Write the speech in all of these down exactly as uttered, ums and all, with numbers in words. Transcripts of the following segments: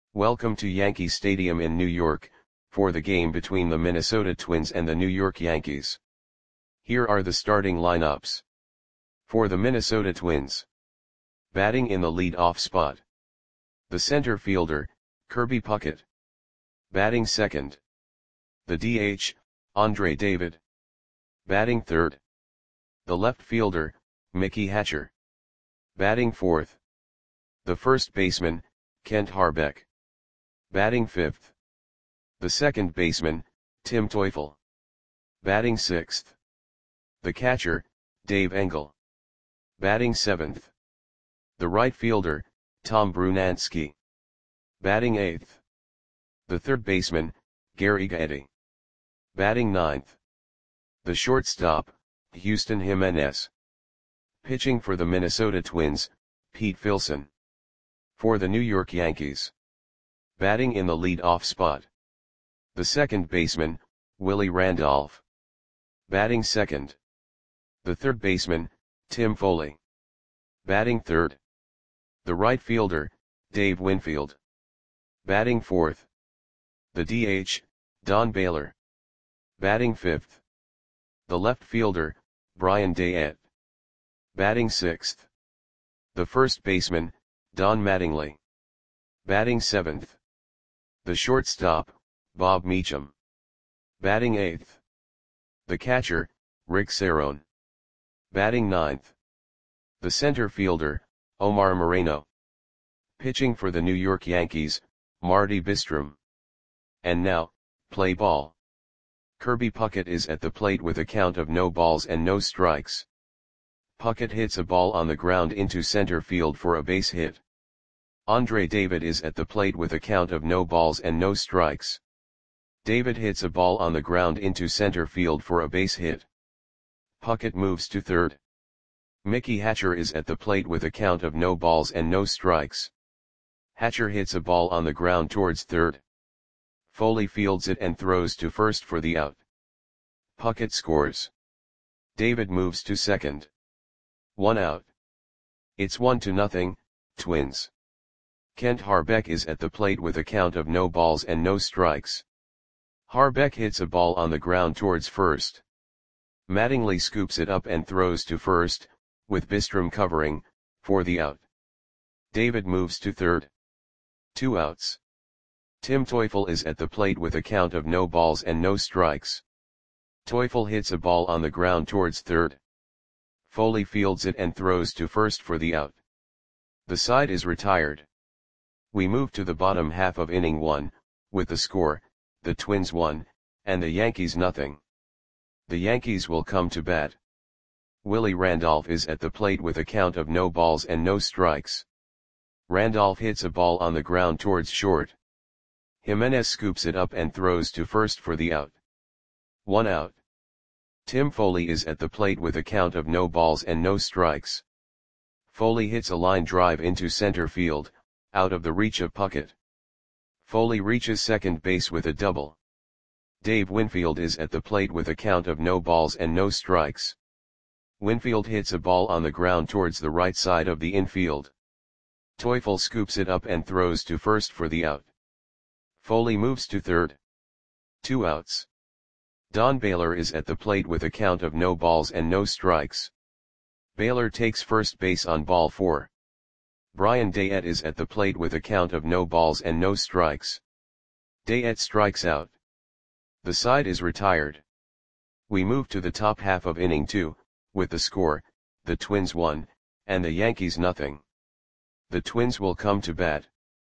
Welcome to Yankee Stadium in New York, for the game between the Minnesota Twins and the New York Yankees. Here are the starting lineups. For the Minnesota Twins. Batting in the lead-off spot. The center fielder, Kirby Puckett. Batting second. The D H, Andre David. Batting third. The left fielder, Mickey Hatcher. Batting fourth. The first baseman, Kent Hrbek. Batting fifth. The second baseman, Tim Teufel. Batting sixth. The catcher, Dave Engel. Batting seventh. The right fielder, Tom Brunansky. Batting eighth. The third baseman, Gary Gaetti. Batting ninth. The shortstop, Houston Jimenez. Pitching for the Minnesota Twins, Pete Filson. For the New York Yankees. Batting in the lead-off spot. The second baseman, Willie Randolph. Batting second. The third baseman, Tim Foley. Batting third. The right fielder, Dave Winfield. Batting fourth. The D H, Don Baylor. Batting fifth. The left fielder, Brian Dayette. Batting sixth. The first baseman, Don Mattingly. Batting seventh. The shortstop, Bob Meacham. Batting eighth. The catcher, Rick Cerone. Batting ninth. The center fielder, Omar Moreno. Pitching for the New York Yankees, Marty Bistrom. And now, play ball. Kirby Puckett is at the plate with a count of no balls and no strikes. Puckett hits a ball on the ground into center field for a base hit. Andre David is at the plate with a count of no balls and no strikes. David hits a ball on the ground into center field for a base hit. Puckett moves to third. Mickey Hatcher is at the plate with a count of no balls and no strikes. Hatcher hits a ball on the ground towards third. Foley fields it and throws to first for the out. Puckett scores. David moves to second. One out. It's one to nothing, Twins. Kent Hrbek is at the plate with a count of no balls and no strikes. Hrbek hits a ball on the ground towards first. Mattingly scoops it up and throws to first, with Bistrom covering, for the out. David moves to third. Two outs. Tim Teufel is at the plate with a count of no balls and no strikes. Teufel hits a ball on the ground towards third. Foley fields it and throws to first for the out. The side is retired. We move to the bottom half of inning one, with the score, the Twins one, and the Yankees nothing. The Yankees will come to bat. Willie Randolph is at the plate with a count of no balls and no strikes. Randolph hits a ball on the ground towards short. Jimenez scoops it up and throws to first for the out. One out. Tim Foley is at the plate with a count of no balls and no strikes. Foley hits a line drive into center field, out of the reach of Puckett. Foley reaches second base with a double. Dave Winfield is at the plate with a count of no balls and no strikes. Winfield hits a ball on the ground towards the right side of the infield. Teufel scoops it up and throws to first for the out. Foley moves to third. Two outs. Don Baylor is at the plate with a count of no balls and no strikes. Baylor takes first base on ball four. Brian Dayette is at the plate with a count of no balls and no strikes. Dayette strikes out. The side is retired. We move to the top half of inning two, with the score, the Twins one, and the Yankees nothing. The Twins will come to bat.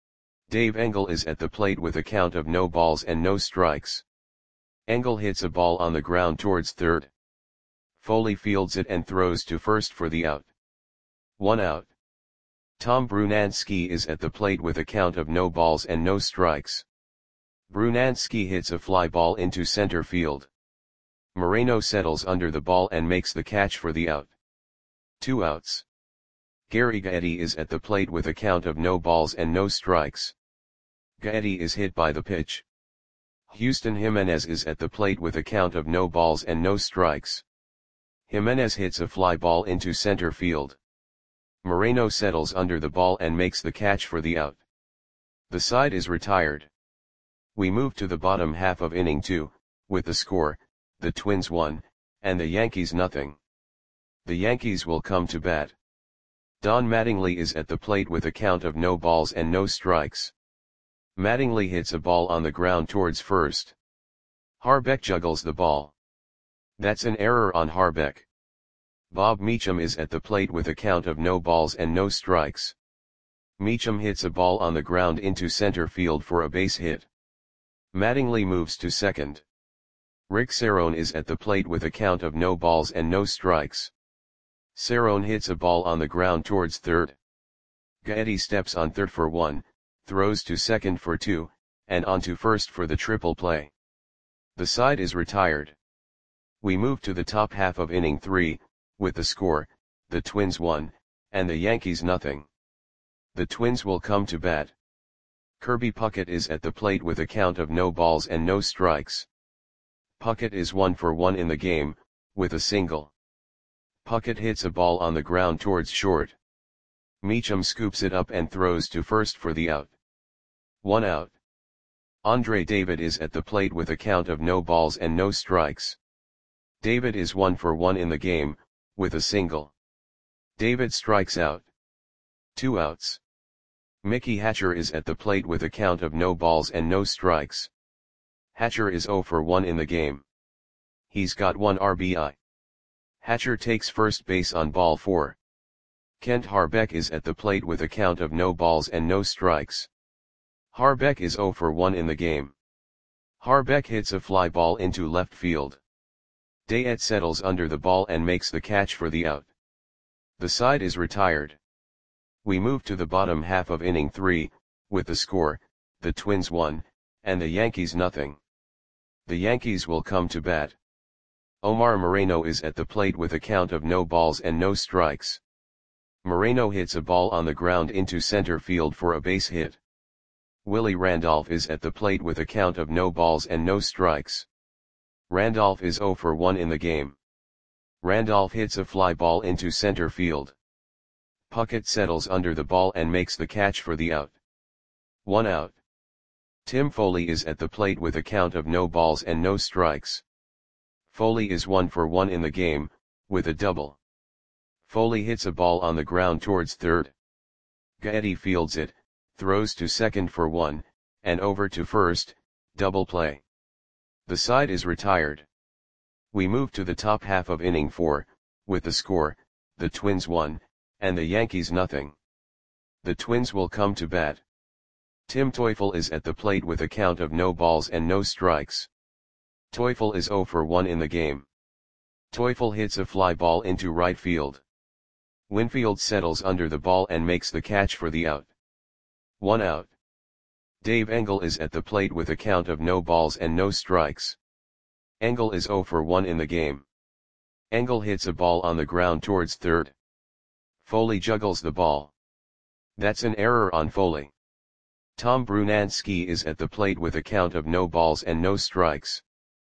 Dave Engel is at the plate with a count of no balls and no strikes. Engel hits a ball on the ground towards third. Foley fields it and throws to first for the out. One out. Tom Brunansky is at the plate with a count of no balls and no strikes. Brunansky hits a fly ball into center field. Moreno settles under the ball and makes the catch for the out. Two outs. Gary Gaetti is at the plate with a count of no balls and no strikes. Gaetti is hit by the pitch. Houston Jimenez is at the plate with a count of no balls and no strikes. Jimenez hits a fly ball into center field. Moreno settles under the ball and makes the catch for the out. The side is retired. We move to the bottom half of inning two, with the score, the Twins one, and the Yankees nothing. The Yankees will come to bat. Don Mattingly is at the plate with a count of no balls and no strikes. Mattingly hits a ball on the ground towards first. Harbeck juggles the ball. That's an error on Harbeck. Bob Meacham is at the plate with a count of no balls and no strikes. Meacham hits a ball on the ground into center field for a base hit. Mattingly moves to second. Rick Cerrone is at the plate with a count of no balls and no strikes. Cerrone hits a ball on the ground towards third. Gaetti steps on third for one, throws to second for two, and on to first for the triple play. The side is retired. We move to the top half of inning three, with the score, the Twins one, and the Yankees nothing. The Twins will come to bat. Kirby Puckett is at the plate with a count of no balls and no strikes. Puckett is one for one in the game, with a single. Puckett hits a ball on the ground towards short. Meacham scoops it up and throws to first for the out. One out. Andre David is at the plate with a count of no balls and no strikes. David is one for one in the game, with a single. David strikes out. Two outs. Mickey Hatcher is at the plate with a count of no balls and no strikes. Hatcher is zero for one in the game. He's got one R B I. Hatcher takes first base on ball four. Kent Harbeck is at the plate with a count of no balls and no strikes. Harbeck is zero for one in the game. Harbeck hits a fly ball into left field. Dayette settles under the ball and makes the catch for the out. The side is retired. We move to the bottom half of inning three, with the score, the Twins one, and the Yankees nothing. The Yankees will come to bat. Omar Moreno is at the plate with a count of no balls and no strikes. Moreno hits a ball on the ground into center field for a base hit. Willie Randolph is at the plate with a count of no balls and no strikes. Randolph is zero for one in the game. Randolph hits a fly ball into center field. Puckett settles under the ball and makes the catch for the out. One out. Tim Foley is at the plate with a count of no balls and no strikes. Foley is one for one in the game, with a double. Foley hits a ball on the ground towards third. Gaetti fields it, throws to second for one, and over to first, double play. The side is retired. We move to the top half of inning four, with the score, the Twins one, and the Yankees nothing. The Twins will come to bat. Tim Teufel is at the plate with a count of no balls and no strikes. Teufel is zero for one in the game. Teufel hits a fly ball into right field. Winfield settles under the ball and makes the catch for the out. One out. Dave Engel is at the plate with a count of no balls and no strikes. Engel is zero for one in the game. Engel hits a ball on the ground towards third. Foley juggles the ball. That's an error on Foley. Tom Brunansky is at the plate with a count of no balls and no strikes.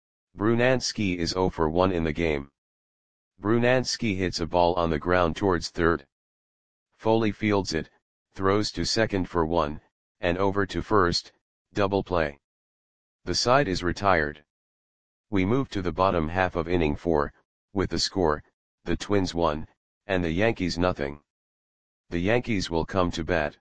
Brunansky is zero for one in the game. Brunansky hits a ball on the ground towards third. Foley fields it, throws to second for one, and over to first, double play. The side is retired. We move to the bottom half of inning four, with the score, the Twins one, and the Yankees nothing. The Yankees will come to bat.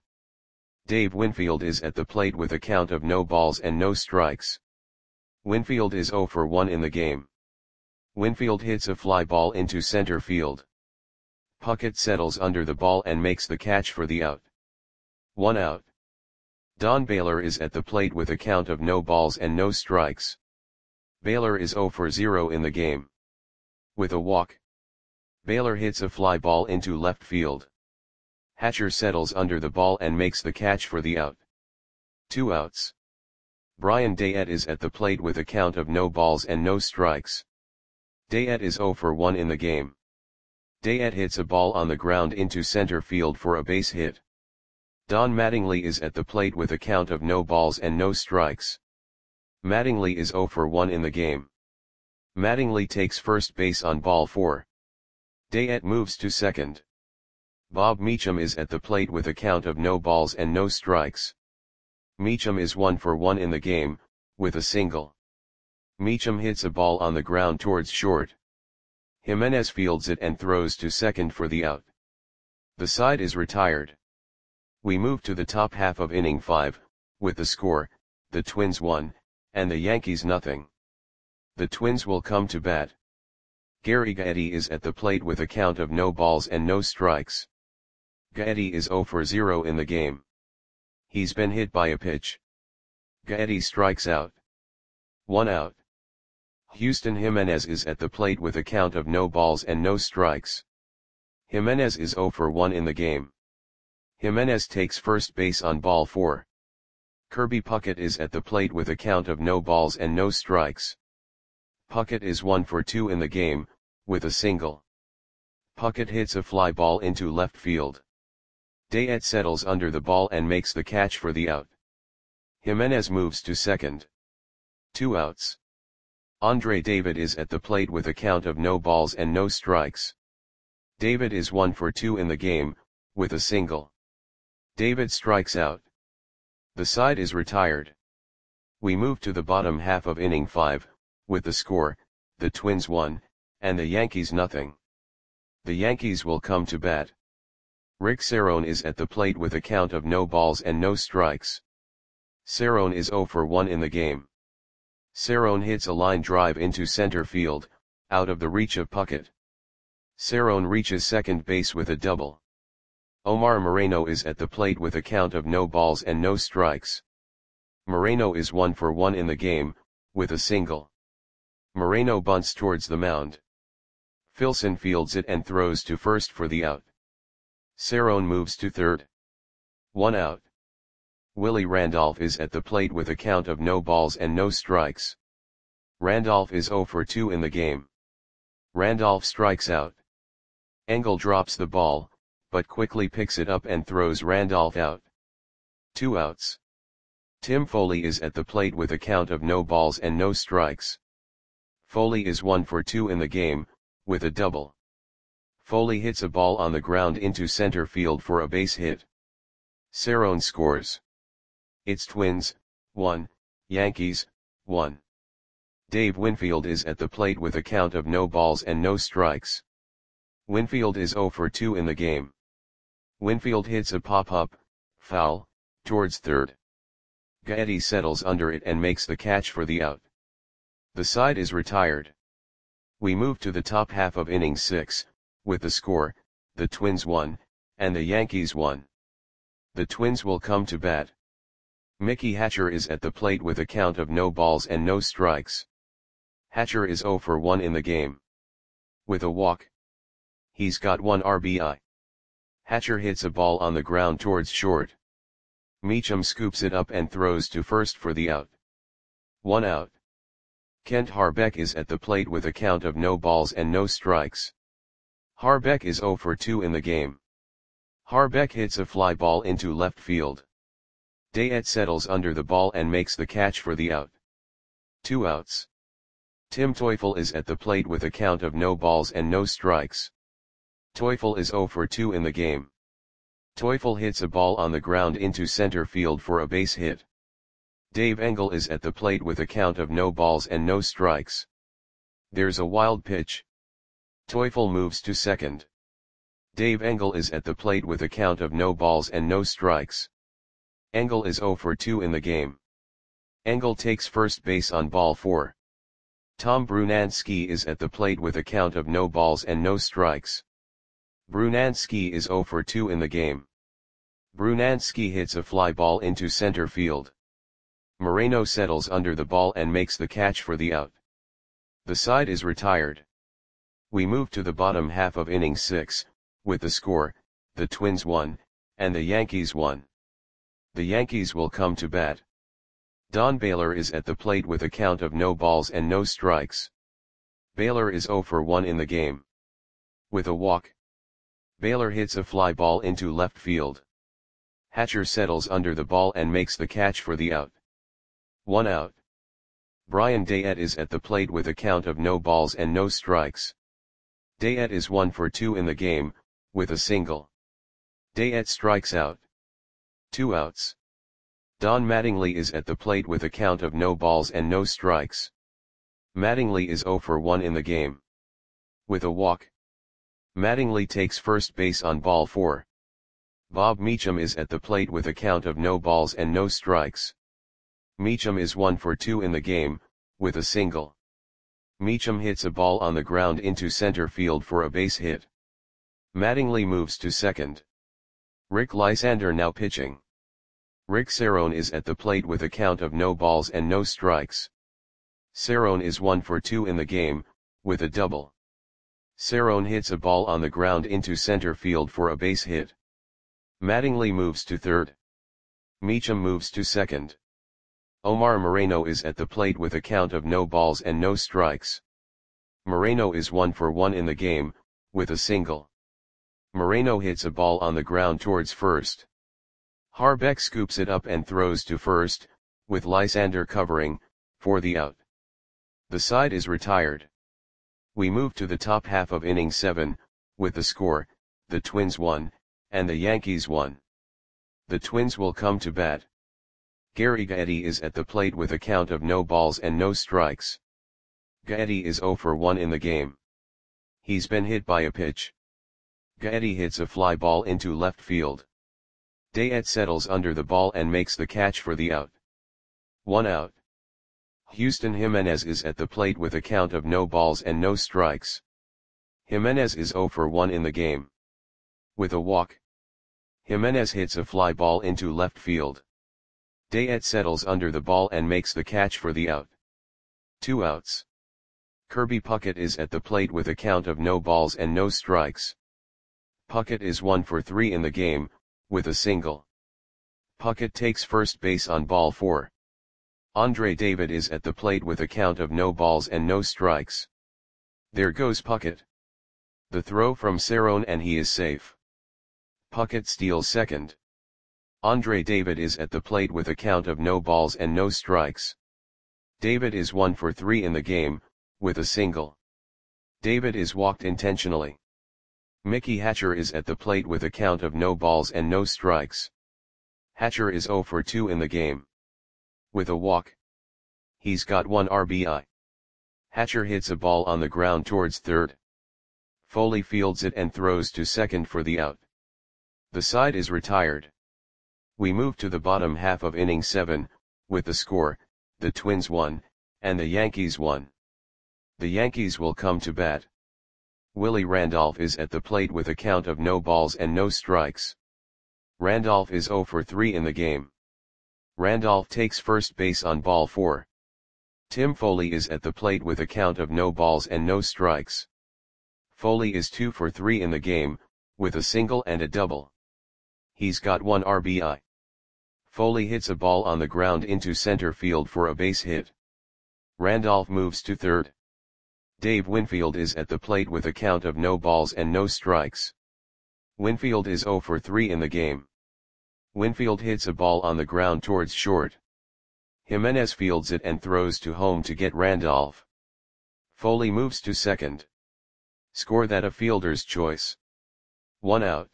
Dave Winfield is at the plate with a count of no balls and no strikes. Winfield is zero for one in the game. Winfield hits a fly ball into center field. Puckett settles under the ball and makes the catch for the out. One out. Don Baylor is at the plate with a count of no balls and no strikes. Baylor is zero for zero in the game. With a walk. Baylor hits a fly ball into left field. Hatcher settles under the ball and makes the catch for the out. Two outs. Brian Dayette is at the plate with a count of no balls and no strikes. Dayette is zero for one in the game. Dayette hits a ball on the ground into center field for a base hit. Don Mattingly is at the plate with a count of no balls and no strikes. Mattingly is zero for one in the game. Mattingly takes first base on ball four. Dayette moves to second. Bob Meacham is at the plate with a count of no balls and no strikes. Meacham is one for one in the game, with a single. Meacham hits a ball on the ground towards short. Jimenez fields it and throws to second for the out. The side is retired. We move to the top half of inning five, with the score, the Twins one, and the Yankees nothing. The Twins will come to bat. Gary Gaetti is at the plate with a count of no balls and no strikes. Gaetti is zero for zero in the game. He's been hit by a pitch. Gaetti strikes out. One out. Houston Jimenez is at the plate with a count of no balls and no strikes. Jimenez is zero for one in the game. Jimenez takes first base on ball four. Kirby Puckett is at the plate with a count of no balls and no strikes. Puckett is one for two in the game, with a single. Puckett hits a fly ball into left field. Dayet settles under the ball and makes the catch for the out. Jimenez moves to second. Two outs. Andre David is at the plate with a count of no balls and no strikes. David is one for two in the game, with a single. David strikes out. The side is retired. We move to the bottom half of inning five, with the score, the Twins one, and the Yankees nothing. The Yankees will come to bat. Rick Cerrone is at the plate with a count of no balls and no strikes. Cerrone is zero for one in the game. Cerrone hits a line drive into center field, out of the reach of Puckett. Cerrone reaches second base with a double. Omar Moreno is at the plate with a count of no balls and no strikes. Moreno is one for one in the game, with a single. Moreno bunts towards the mound. Filson fields it and throws to first for the out. Cerrone moves to third. One out. Willie Randolph is at the plate with a count of no balls and no strikes. Randolph is zero for two in the game. Randolph strikes out. Engel drops the ball, but quickly picks it up and throws Randolph out. Two outs. Tim Foley is at the plate with a count of no balls and no strikes. Foley is one for two in the game, with a double. Foley hits a ball on the ground into center field for a base hit. Cerrone scores. It's Twins, one, Yankees, one. Dave Winfield is at the plate with a count of no balls and no strikes. Winfield is zero for two in the game. Winfield hits a pop-up, foul, towards third. Gaetti settles under it and makes the catch for the out. The side is retired. We move to the top half of inning six, with the score, the Twins one, and the Yankees one. The Twins will come to bat. Mickey Hatcher is at the plate with a count of no balls and no strikes. Hatcher is zero for one in the game. With a walk. He's got one R B I. Hatcher hits a ball on the ground towards short. Meacham scoops it up and throws to first for the out. One out. Kent Harbeck is at the plate with a count of no balls and no strikes. Harbeck is zero for two in the game. Harbeck hits a fly ball into left field. Dayet settles under the ball and makes the catch for the out. Two outs. Tim Teufel is at the plate with a count of no balls and no strikes. Teufel is zero for two in the game. Teufel hits a ball on the ground into center field for a base hit. Dave Engel is at the plate with a count of no balls and no strikes. There's a wild pitch. Teufel moves to second. Dave Engel is at the plate with a count of no balls and no strikes. Engel is zero for two in the game. Engel takes first base on ball four. Tom Brunansky is at the plate with a count of no balls and no strikes. Brunansky is zero for two in the game. Brunansky hits a fly ball into center field. Moreno settles under the ball and makes the catch for the out. The side is retired. We move to the bottom half of inning six, with the score, the Twins one, and the Yankees one. The Yankees will come to bat. Don Baylor is at the plate with a count of no balls and no strikes. Baylor is zero for one in the game. With a walk. Baylor hits a fly ball into left field. Hatcher settles under the ball and makes the catch for the out. One out. Brian Dayet is at the plate with a count of no balls and no strikes. Dayet is one for two in the game, with a single. Dayet strikes out. Two outs. Don Mattingly is at the plate with a count of no balls and no strikes. Mattingly is zero for one in the game. With a walk. Mattingly takes first base on ball four. Bob Meacham is at the plate with a count of no balls and no strikes. Meacham is one for two in the game, with a single. Meacham hits a ball on the ground into center field for a base hit. Mattingly moves to second. Rick Lysander now pitching. Rick Cerrone is at the plate with a count of no balls and no strikes. Cerrone is one for two in the game, with a double. Cerrone hits a ball on the ground into center field for a base hit. Mattingly moves to third. Meacham moves to second. Omar Moreno is at the plate with a count of no balls and no strikes. Moreno is one for one in the game, with a single. Moreno hits a ball on the ground towards first. Harbeck scoops it up and throws to first, with Lysander covering, for the out. The side is retired. We move to the top half of inning seven, with the score, the Twins won, and the Yankees won. The Twins will come to bat. Gary Gaetti is at the plate with a count of no balls and no strikes. Gaetti is zero for one in the game. He's been hit by a pitch. Gaetti hits a fly ball into left field. Dayet settles under the ball and makes the catch for the out. One out. Houston Jimenez is at the plate with a count of no balls and no strikes. Jimenez is zero for one in the game. With a walk. Jimenez hits a fly ball into left field. Dayet settles under the ball and makes the catch for the out. Two outs. Kirby Puckett is at the plate with a count of no balls and no strikes. Puckett is one for three in the game, with a single. Puckett takes first base on ball four. Andre David is at the plate with a count of no balls and no strikes. There goes Puckett. The throw from Cerrone and he is safe. Puckett steals second. Andre David is at the plate with a count of no balls and no strikes. David is one for three in the game, with a single. David is walked intentionally. Mickey Hatcher is at the plate with a count of no balls and no strikes. Hatcher is zero for two in the game. With a walk. He's got one R B I. Hatcher hits a ball on the ground towards third. Foley fields it and throws to second for the out. The side is retired. We move to the bottom half of inning seven, with the score, the Twins won, and the Yankees won. The Yankees will come to bat. Willie Randolph is at the plate with a count of no balls and no strikes. Randolph is zero for three in the game. Randolph takes first base on ball four. Tim Foley is at the plate with a count of no balls and no strikes. Foley is two for three in the game, with a single and a double. He's got one R B I. Foley hits a ball on the ground into center field for a base hit. Randolph moves to third. Dave Winfield is at the plate with a count of no balls and no strikes. Winfield is zero for three in the game. Winfield hits a ball on the ground towards short. Jimenez fields it and throws to home to get Randolph. Foley moves to second. Score that a fielder's choice. One out.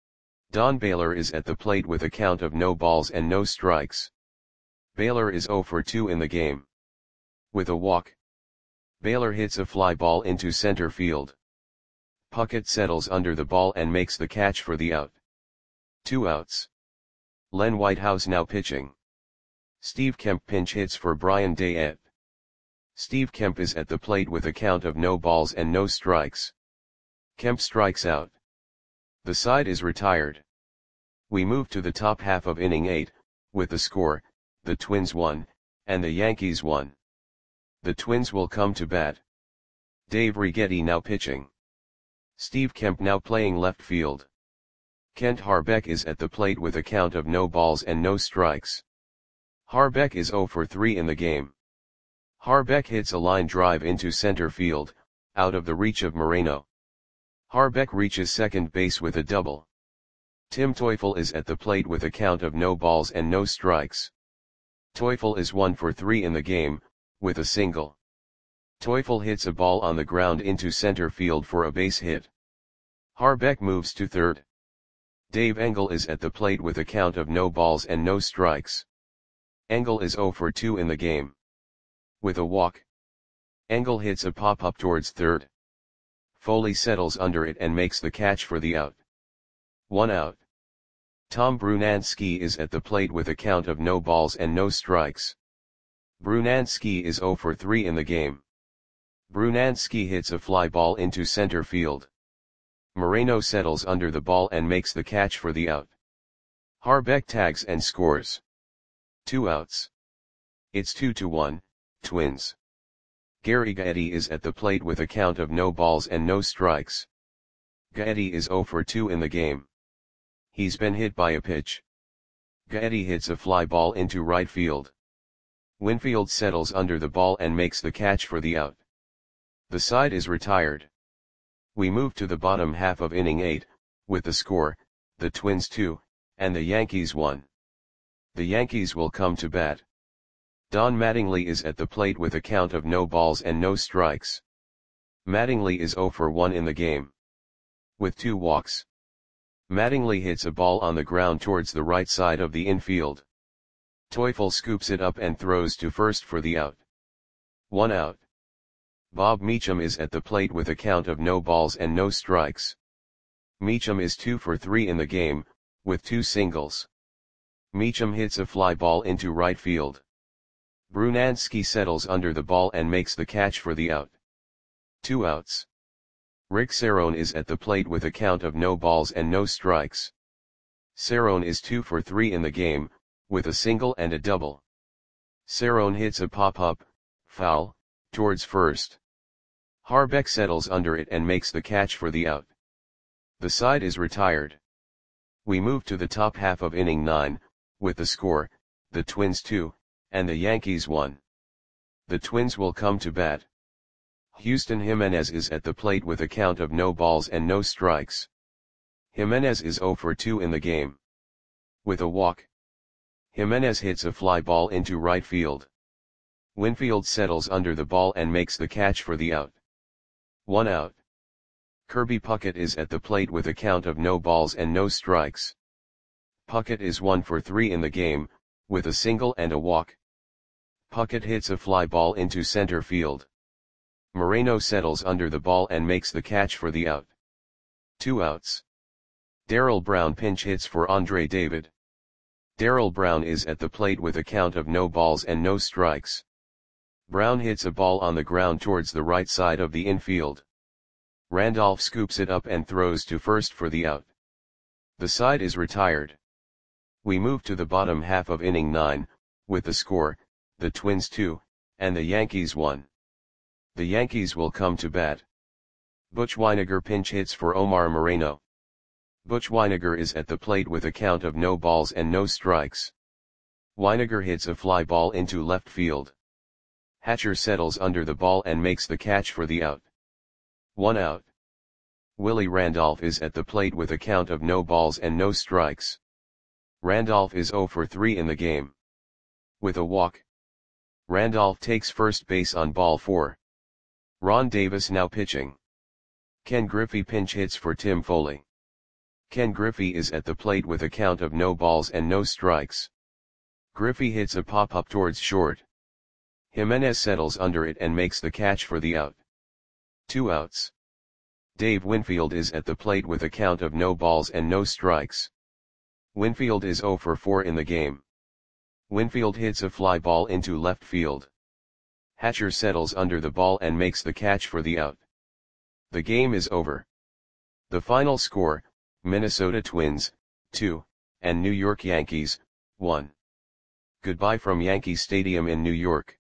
Don Baylor is at the plate with a count of no balls and no strikes. Baylor is zero for two in the game. With a walk. Baylor hits a fly ball into center field. Puckett settles under the ball and makes the catch for the out. Two outs. Len Whitehouse now pitching. Steve Kemp pinch hits for Brian Dayet. Steve Kemp is at the plate with a count of no balls and no strikes. Kemp strikes out. The side is retired. We move to the top half of inning eight, with the score, the Twins won, and the Yankees won. The Twins will come to bat. Dave Righetti now pitching. Steve Kemp now playing left field. Kent Harbeck is at the plate with a count of no balls and no strikes. Harbeck is zero for three in the game. Harbeck hits a line drive into center field, out of the reach of Moreno. Harbeck reaches second base with a double. Tim Teufel is at the plate with a count of no balls and no strikes. Teufel is one for three in the game, with a single. Teufel hits a ball on the ground into center field for a base hit. Harbeck moves to third. Dave Engel is at the plate with a count of no balls and no strikes. Engel is zero for two in the game. With a walk, Engel hits a pop-up towards third. Foley settles under it and makes the catch for the out. One out. Tom Brunansky is at the plate with a count of no balls and no strikes. Brunansky is zero for three in the game. Brunansky hits a fly ball into center field. Moreno settles under the ball and makes the catch for the out. Harbeck tags and scores. Two outs. It's two to one, Twins. Gary Gaetti is at the plate with a count of no balls and no strikes. Gaetti is zero for two in the game. He's been hit by a pitch. Gaetti hits a fly ball into right field. Winfield settles under the ball and makes the catch for the out. The side is retired. We move to the bottom half of inning eight, with the score, the Twins two, and the Yankees one. The Yankees will come to bat. Don Mattingly is at the plate with a count of no balls and no strikes. Mattingly is zero for one in the game. With two walks, Mattingly hits a ball on the ground towards the right side of the infield. Teufel scoops it up and throws to first for the out. One out. Bob Meacham is at the plate with a count of no balls and no strikes. Meacham is two for three in the game, with two singles. Meacham hits a fly ball into right field. Brunansky settles under the ball and makes the catch for the out. Two outs. Rick Cerrone is at the plate with a count of no balls and no strikes. Cerrone is two for three in the game, with a single and a double. Cerrone hits a pop-up, foul, towards first. Harbeck settles under it and makes the catch for the out. The side is retired. We move to the top half of inning nine, with the score, the Twins two, and the Yankees one. The Twins will come to bat. Houston Jimenez is at the plate with a count of no balls and no strikes. Jimenez is zero for two in the game. With a walk, Jimenez hits a fly ball into right field. Winfield settles under the ball and makes the catch for the out. One out. Kirby Puckett is at the plate with a count of no balls and no strikes. Puckett is one for three in the game, with a single and a walk. Puckett hits a fly ball into center field. Moreno settles under the ball and makes the catch for the out. Two outs. Darrell Brown pinch hits for Andre David. Darrell Brown is at the plate with a count of no balls and no strikes. Brown hits a ball on the ground towards the right side of the infield. Randolph scoops it up and throws to first for the out. The side is retired. We move to the bottom half of inning nine, with the score, the Twins two, and the Yankees one. The Yankees will come to bat. Butch Wynegar pinch hits for Omar Moreno. Butch Wynegar is at the plate with a count of no balls and no strikes. Wynegar hits a fly ball into left field. Hatcher settles under the ball and makes the catch for the out. One out. Willie Randolph is at the plate with a count of no balls and no strikes. Randolph is zero for three in the game. With a walk, Randolph takes first base on ball four. Ron Davis now pitching. Ken Griffey pinch hits for Tim Foley. Ken Griffey is at the plate with a count of no balls and no strikes. Griffey hits a pop-up towards short. Jimenez settles under it and makes the catch for the out. Two outs. Dave Winfield is at the plate with a count of no balls and no strikes. Winfield is zero for four in the game. Winfield hits a fly ball into left field. Hatcher settles under the ball and makes the catch for the out. The game is over. The final score, Minnesota Twins, two, and New York Yankees, one. Goodbye from Yankee Stadium in New York.